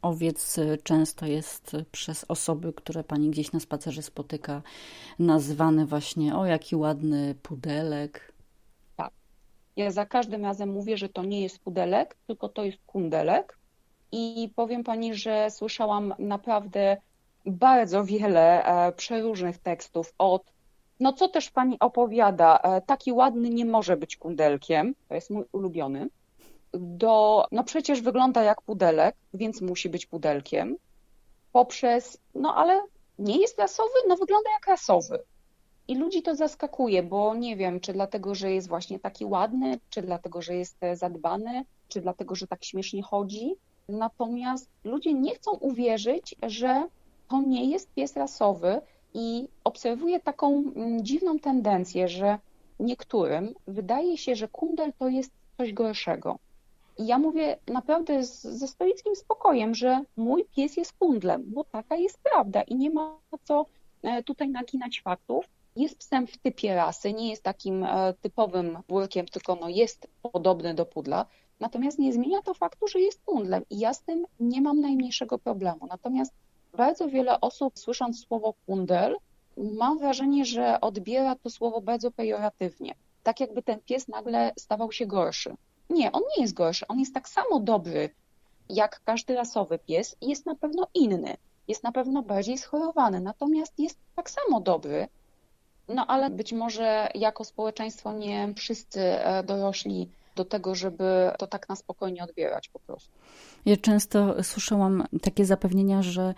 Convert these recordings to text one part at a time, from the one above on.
owiec często jest przez osoby, które pani gdzieś na spacerze spotyka, nazwane właśnie, o jaki ładny pudelek. Tak. Ja za każdym razem mówię, że to nie jest pudelek, tylko to jest kundelek. I powiem pani, że słyszałam naprawdę bardzo wiele przeróżnych tekstów no co też pani opowiada, taki ładny nie może być kundelkiem, to jest mój ulubiony, no przecież wygląda jak pudelek, więc musi być pudelkiem, no ale nie jest rasowy, no wygląda jak rasowy. I ludzi to zaskakuje, bo nie wiem, czy dlatego, że jest właśnie taki ładny, czy dlatego, że jest zadbany, czy dlatego, że tak śmiesznie chodzi. Natomiast ludzie nie chcą uwierzyć, że to nie jest pies rasowy i obserwuję taką dziwną tendencję, że niektórym wydaje się, że kundel to jest coś gorszego. I ja mówię naprawdę ze stoickim spokojem, że mój pies jest kundlem, bo taka jest prawda i nie ma co tutaj naginać faktów. Jest psem w typie rasy, nie jest takim typowym burkiem, tylko no jest podobny do pudla. Natomiast nie zmienia to faktu, że jest kundlem i ja z tym nie mam najmniejszego problemu. Natomiast bardzo wiele osób, słysząc słowo kundel, mam wrażenie, że odbiera to słowo bardzo pejoratywnie. Tak jakby ten pies nagle stawał się gorszy. Nie, on nie jest gorszy, on jest tak samo dobry jak każdy rasowy pies i jest na pewno inny, jest na pewno bardziej schorowany, natomiast jest tak samo dobry. No ale być może jako społeczeństwo nie wszyscy dorośli do tego, żeby to tak na spokojnie odbierać po prostu. Ja często słyszałam takie zapewnienia, że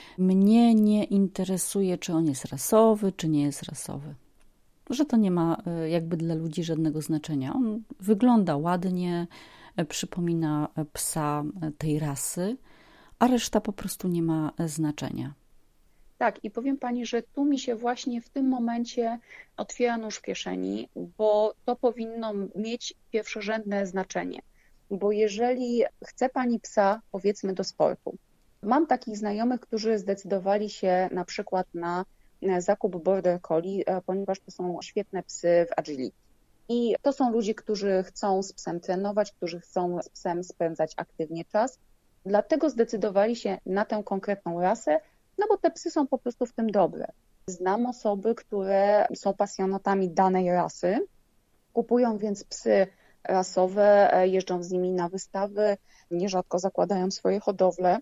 mnie nie interesuje, czy on jest rasowy, czy nie jest rasowy. Że to nie ma jakby dla ludzi żadnego znaczenia. On wygląda ładnie, przypomina psa tej rasy, a reszta po prostu nie ma znaczenia. Tak, i powiem pani, że tu mi się właśnie w tym momencie otwiera nóż w kieszeni, bo to powinno mieć pierwszorzędne znaczenie. Bo jeżeli chce pani psa, powiedzmy, do sportu, mam takich znajomych, którzy zdecydowali się na przykład na zakup Border Collie, ponieważ to są świetne psy w agility. I to są ludzie, którzy chcą z psem trenować, którzy chcą z psem spędzać aktywnie czas. Dlatego zdecydowali się na tę konkretną rasę, no bo te psy są po prostu w tym dobre. Znam osoby, które są pasjonatami danej rasy, kupują więc psy rasowe, jeżdżą z nimi na wystawy, nierzadko zakładają swoje hodowle.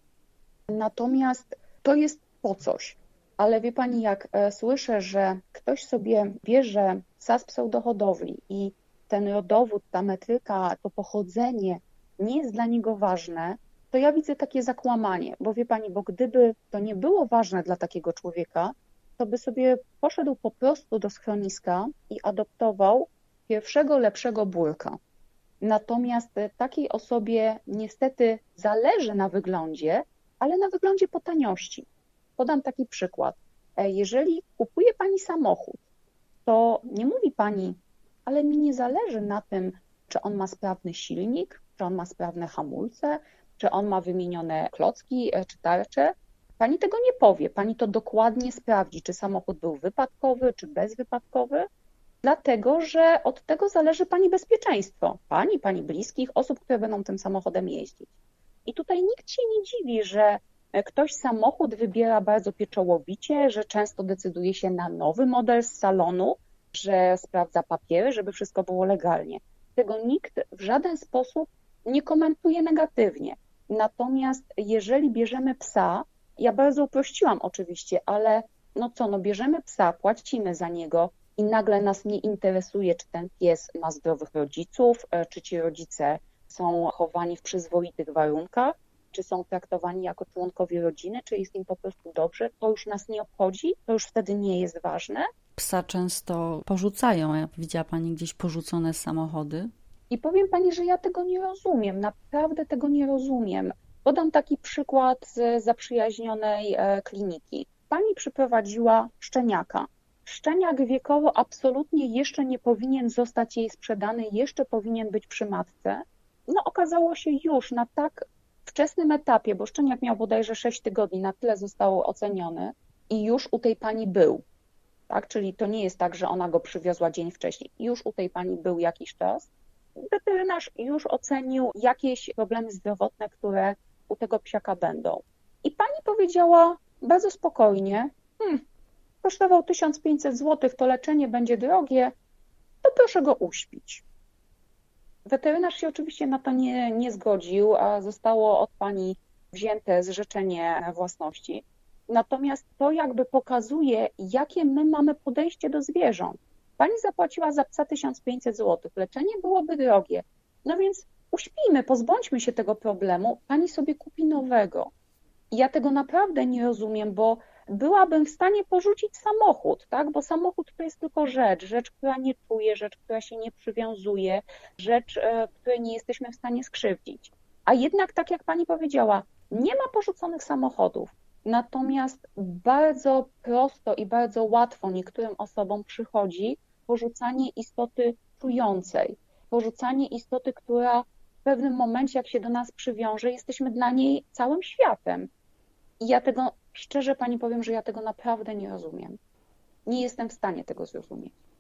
Natomiast to jest po coś. Ale wie pani, jak słyszę, że ktoś sobie bierze psa z pseudohodowli i ten rodowód, ta metryka, to pochodzenie nie jest dla niego ważne, to ja widzę takie zakłamanie, bo wie pani, bo gdyby to nie było ważne dla takiego człowieka, to by sobie poszedł po prostu do schroniska i adoptował pierwszego lepszego burka. Natomiast takiej osobie niestety zależy na wyglądzie, ale na wyglądzie po taniości. Podam taki przykład. Jeżeli kupuje pani samochód, to nie mówi pani, ale mi nie zależy na tym, czy on ma sprawny silnik, czy on ma sprawne hamulce, czy on ma wymienione klocki, czy tarcze. Pani tego nie powie, pani to dokładnie sprawdzi, czy samochód był wypadkowy, czy bezwypadkowy, dlatego że od tego zależy pani bezpieczeństwo, pani bliskich, osób, które będą tym samochodem jeździć. I tutaj nikt się nie dziwi, że ktoś samochód wybiera bardzo pieczołowicie, że często decyduje się na nowy model z salonu, że sprawdza papiery, żeby wszystko było legalnie. Tego nikt w żaden sposób nie komentuje negatywnie. Natomiast jeżeli bierzemy psa, ja bardzo uprościłam oczywiście, ale bierzemy psa, płacimy za niego i nagle nas nie interesuje, czy ten pies ma zdrowych rodziców, czy ci rodzice są chowani w przyzwoitych warunkach, czy są traktowani jako członkowie rodziny, czy jest im po prostu dobrze, to już nas nie obchodzi, to już wtedy nie jest ważne. Psa często porzucają. Widziała pani gdzieś porzucone samochody? I powiem pani, że ja tego nie rozumiem, naprawdę tego nie rozumiem. Podam taki przykład z zaprzyjaźnionej kliniki. Pani przyprowadziła szczeniaka. Szczeniak wiekowo absolutnie jeszcze nie powinien zostać jej sprzedany, jeszcze powinien być przy matce. No okazało się już na tak wczesnym etapie, bo szczeniak miał bodajże 6 tygodni, na tyle został oceniony i już u tej pani był. Tak? Czyli to nie jest tak, że ona go przywiozła dzień wcześniej. Już u tej pani był jakiś czas. Weterynarz już ocenił jakieś problemy zdrowotne, które u tego psiaka będą. I pani powiedziała bardzo spokojnie, kosztował 1500 zł, to leczenie będzie drogie, to proszę go uśpić. Weterynarz się oczywiście na to nie zgodził, a zostało od pani wzięte zrzeczenie własności. Natomiast to jakby pokazuje, jakie my mamy podejście do zwierząt. Pani zapłaciła za psa 1500 zł, leczenie byłoby drogie. No więc uśpijmy, pozbądźmy się tego problemu, pani sobie kupi nowego. I ja tego naprawdę nie rozumiem, bo byłabym w stanie porzucić samochód, tak? Bo samochód to jest tylko rzecz, która nie czuje, rzecz, która się nie przywiązuje, rzecz, której nie jesteśmy w stanie skrzywdzić. A jednak, tak jak pani powiedziała, nie ma porzuconych samochodów. Natomiast bardzo prosto i bardzo łatwo niektórym osobom przychodzi porzucanie istoty czującej, porzucanie istoty, która w pewnym momencie, jak się do nas przywiąże, jesteśmy dla niej całym światem. I ja tego, szczerze pani powiem, że ja tego naprawdę nie rozumiem. Nie jestem w stanie tego zrozumieć.